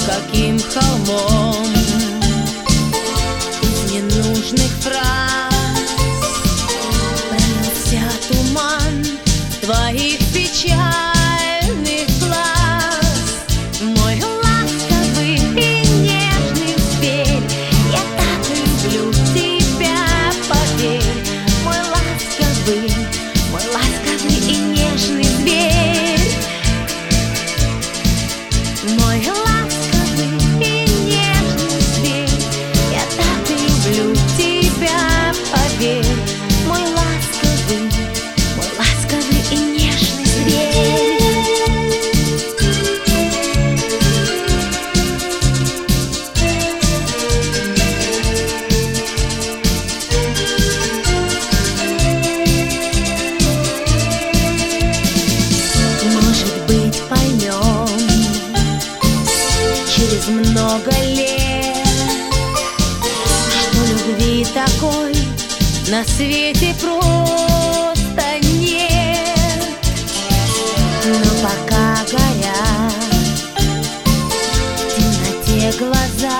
каким холмом. Из ненужных фраз пронесся туман твоих печальных глаз. Мой ласковый и нежный зверь, я так люблю тебя, поверь. Мой ласковый и нежный зверь. Мой ласковый и нежный зверь, я так люблю тебя, поверь. Мой ласковый и нежный зверь. Может быть, поймем через много лет, что любви такой на свете просто нет. Но пока горят в темноте глаза,